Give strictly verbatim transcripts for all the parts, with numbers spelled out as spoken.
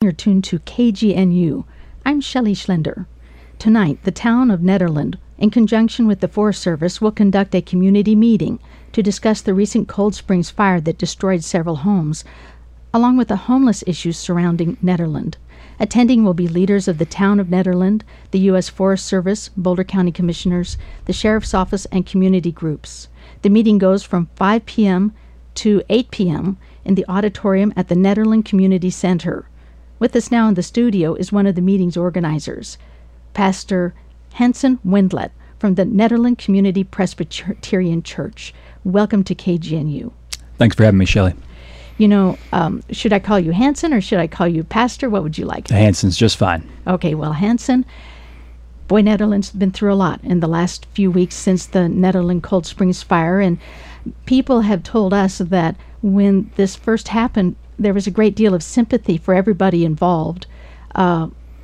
you're tuned to K G N U. I'm Shelley Schlender. Tonight, the town of Nederland, in conjunction with the Forest Service, will conduct a community meeting to discuss the recent Cold Springs fire that destroyed several homes, along with the homeless issues surrounding Nederland. Attending will be leaders of the town of Nederland, the U S Forest Service, Boulder County Commissioners, the Sheriff's Office, and community groups. The meeting goes from five p.m. to eight p.m. in the auditorium at the Nederland Community Center. With us now in the studio is one of the meeting's organizers, Pastor Hanson Wendlet from the Nederland Community Presbyterian Church. Welcome to K G N U. Thanks for having me, Shelley. You know, um, should I call you Hanson or should I call you Pastor? What would you like? Hanson's just fine. Okay, well, Hanson, boy, Nederland's been through a lot in the last few weeks since the Nederland Cold Springs fire, and people have told us that when this first happened, there was a great deal of sympathy for everybody involved. Uh,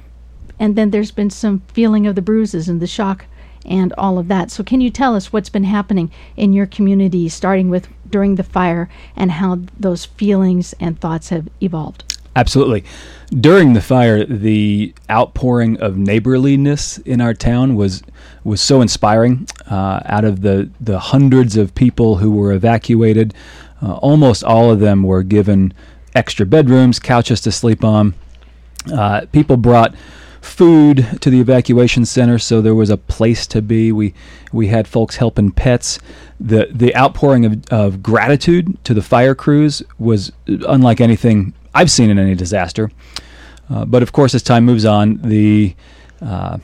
and then there's been some feeling of the bruises and the shock and all of that. So can you tell us what's been happening in your community, starting with during the fire, and how those feelings and thoughts have evolved? Absolutely. During the fire, the outpouring of neighborliness in our town was was so inspiring. Uh, out of the, the hundreds of people who were evacuated, uh, almost all of them were given extra bedrooms, couches to sleep on. Uh, people brought food to the evacuation center, so there was a place to be. We we had folks helping pets. The the outpouring of, of gratitude to the fire crews was unlike anything I've seen in any disaster. Uh, but of course, as time moves on, the uh,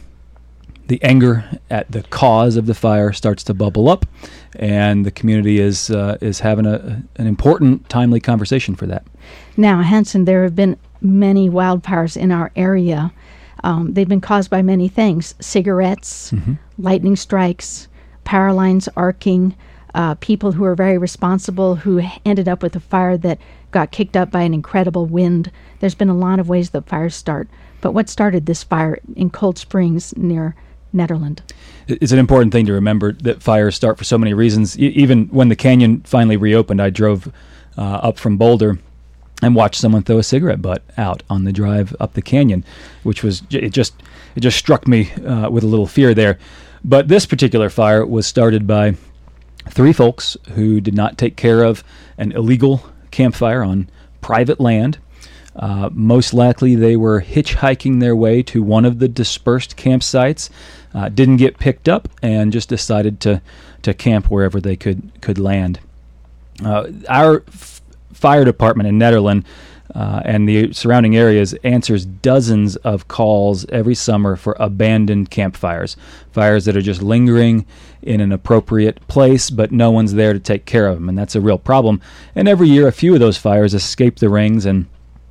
the anger at the cause of the fire starts to bubble up, and the community is uh, is having a an important, timely conversation for that. Now, Hanson, there have been many wildfires in our area. Um, they've been caused by many things: cigarettes, mm-hmm. lightning strikes, power lines arcing, uh, people who are very responsible who ended up with a fire that got kicked up by an incredible wind. There's been a lot of ways that fires start. But what started this fire in Cold Springs near Nederland? It's an important thing to remember that fires start for so many reasons. E- even when the canyon finally reopened, I drove uh, up from Boulder and watched someone throw a cigarette butt out on the drive up the canyon, which was, it just it just struck me uh, with a little fear there. But this particular fire was started by three folks who did not take care of an illegal campfire on private land. Uh, most likely they were hitchhiking their way to one of the dispersed campsites, uh, didn't get picked up, and just decided to, to camp wherever they could, could land. Uh, our fire department in Nederland uh, and the surrounding areas answers dozens of calls every summer for abandoned campfires, fires that are just lingering in an appropriate place, but no one's there to take care of them, and that's a real problem. And every year, a few of those fires escape the rings, and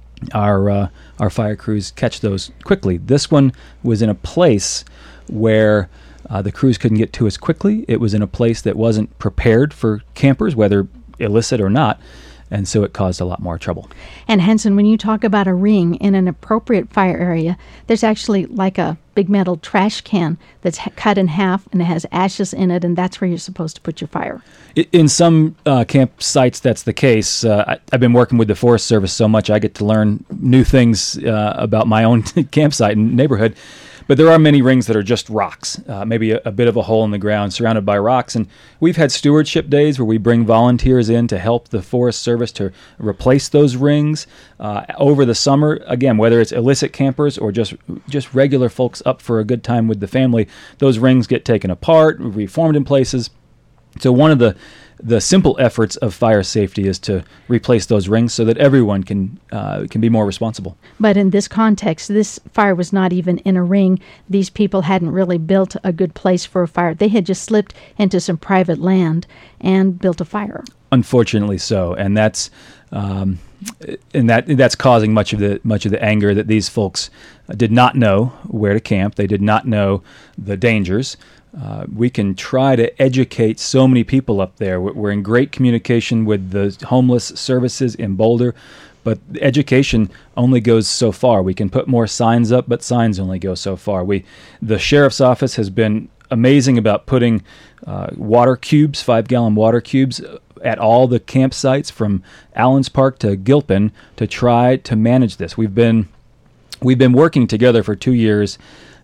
our uh, our fire crews catch those quickly. This one was in a place where uh, the crews couldn't get to as quickly. It was in a place that wasn't prepared for campers, whether illicit or not, and so it caused a lot more trouble. And Hanson, when you talk about a ring in an appropriate fire area, there's actually like a big metal trash can that's ha- cut in half and it has ashes in it, and that's where you're supposed to put your fire. In some uh, campsites, that's the case. Uh, I, I've been working with the Forest Service so much, I get to learn new things uh, about my own campsite and neighborhood. But there are many rings that are just rocks, uh, maybe a, a bit of a hole in the ground surrounded by rocks. And we've had stewardship days where we bring volunteers in to help the Forest Service to replace those rings. Uh, over the summer, again, whether it's illicit campers or just just regular folks up for a good time with the family, those rings get taken apart, reformed in places. So one of the the simple efforts of fire safety is to replace those rings so that everyone can uh, can be more responsible. But in this context, this fire was not even in a ring. These people hadn't really built a good place for a fire. They had just slipped into some private land and built a fire. Unfortunately so, and that's um, and that that's causing much of the much of the anger that these folks did not know where to camp. They did not know the dangers. Uh, we can try to educate so many people up there. We're in great communication with the homeless services in Boulder, but education only goes so far. We can put more signs up, but signs only go so far. We, the sheriff's office has been amazing about putting uh, water cubes, five-gallon water cubes, at all the campsites from Allens Park to Gilpin to try to manage this. We've been we've been working together for two years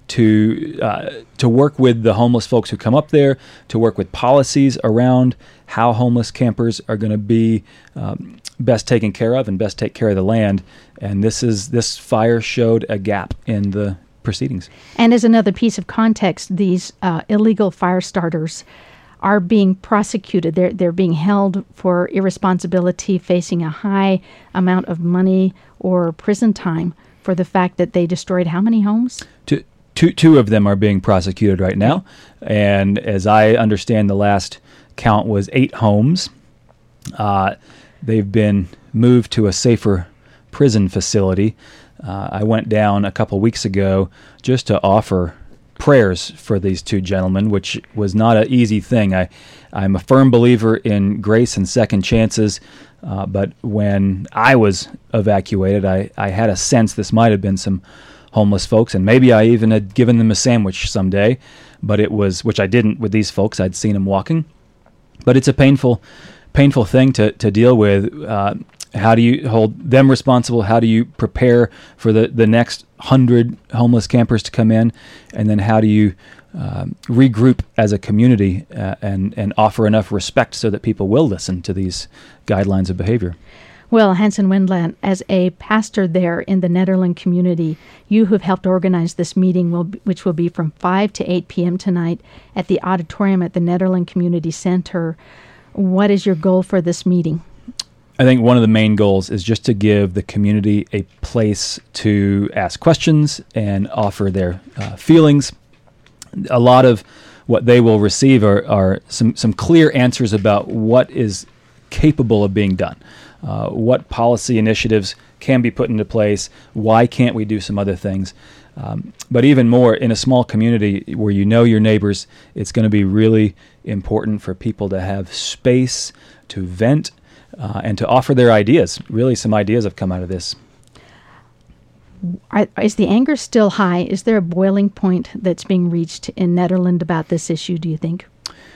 to uh, to work with the homeless folks who come up there, to work with policies around how homeless campers are going to be um, best taken care of and best take care of the land. And this is this fire showed a gap in the proceedings. And as another piece of context, these uh, illegal fire starters are being prosecuted. They're they're being held for irresponsibility, facing a high amount of money or prison time for the fact that they destroyed how many homes? Two, two, two of them are being prosecuted right now. And as I understand, the last count was eight homes. Uh, they've been moved to a safer prison facility. Uh, I went down a couple weeks ago just to offer prayers for these two gentlemen, which was not an easy thing. I, I'm a firm believer in grace and second chances, uh, but when I was evacuated, I, I had a sense this might have been some homeless folks, and maybe I even had given them a sandwich someday, but it was, which I didn't with these folks. I'd seen them walking. But it's a painful, painful thing to, to deal with. Uh, how do you hold them responsible? How do you prepare for the, the next hundred homeless campers to come in? And then how do you um, regroup as a community uh, and, and offer enough respect so that people will listen to these guidelines of behavior? Well, Hanson Wendlandt, as a pastor there in the Nederland community, you who've helped organize this meeting, will be, which will be from five to eight p.m. tonight at the auditorium at the Nederland Community Center. What is your goal for this meeting? I think one of the main goals is just to give the community a place to ask questions and offer their uh, feelings. A lot of what they will receive are, are some, some clear answers about what is capable of being done. Uh, what policy initiatives can be put into place? Why can't we do some other things? Um, but even more, in a small community where you know your neighbors, it's going to be really important for people to have space to vent uh, and to offer their ideas. Really, some ideas have come out of this. Are, is the anger still high? Is there a boiling point that's being reached in Nederland about this issue, do you think?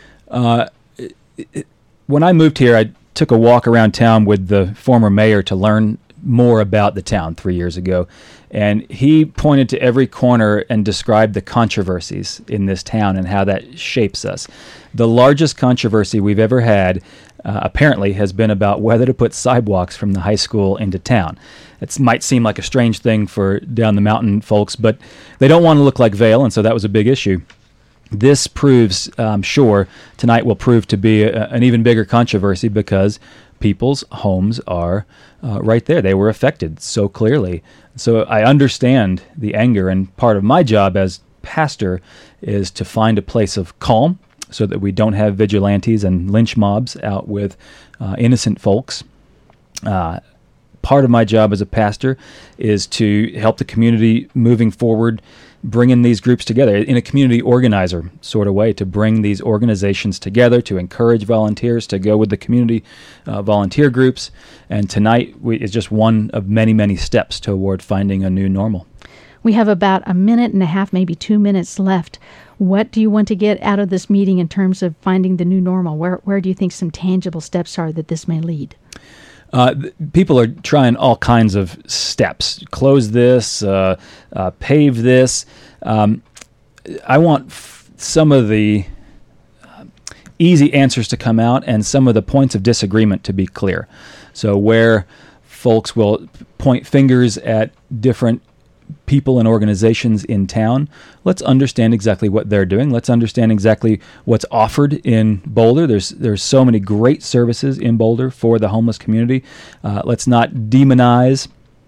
Uh, it, it, when I moved here, I took a walk around town with the former mayor to learn more about the town three years ago. And he pointed to every corner and described the controversies in this town and how that shapes us. The largest controversy we've ever had, uh, apparently, has been about whether to put sidewalks from the high school into town. It might seem like a strange thing for down the mountain folks, but they don't want to look like Vail, and so that was a big issue. This proves, I'm sure, tonight will prove to be a, an even bigger controversy because people's homes are uh, right there. They were affected so clearly. So I understand the anger, and part of my job as pastor is to find a place of calm so that we don't have vigilantes and lynch mobs out with uh, innocent folks. Uh, part of my job as a pastor is to help the community moving forward, bringing these groups together in a community organizer sort of way, to bring these organizations together, to encourage volunteers to go with the community uh, volunteer groups. And tonight we, is just one of many, many steps toward finding a new normal. We have about a minute and a half, maybe two minutes left. What do you want to get out of this meeting in terms of finding the new normal? Where, where do you think some tangible steps are that this may lead? Uh, th- people are trying all kinds of steps. Close this, uh, uh, pave this. Um, I want f- some of the uh, easy answers to come out and some of the points of disagreement to be clear. So where folks will point fingers at different people and organizations in town, let's understand exactly what they're doing. Let's understand exactly what's offered in Boulder. There's there's so many great services in Boulder for the homeless community. Uh, let's not demonize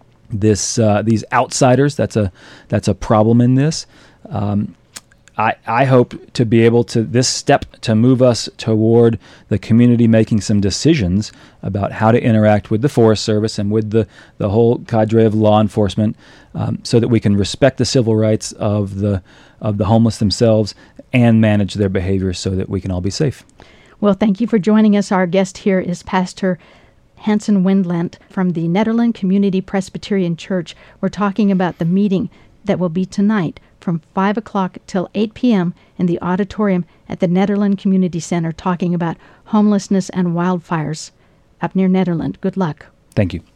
this uh, these outsiders. That's a that's a problem in this. Um, I, I hope to be able to, this step to move us toward the community making some decisions about how to interact with the Forest Service and with the, the whole cadre of law enforcement, um, so that we can respect the civil rights of the of the homeless themselves and manage their behavior so that we can all be safe. Well, thank you for joining us. Our guest here is Pastor Hanson Wendlandt from the Nederland Community Presbyterian Church. We're talking about the meeting that will be tonight from five o'clock till eight p.m. in the auditorium at the Nederland Community Center, talking about homelessness and wildfires up near Nederland. Good luck. Thank you.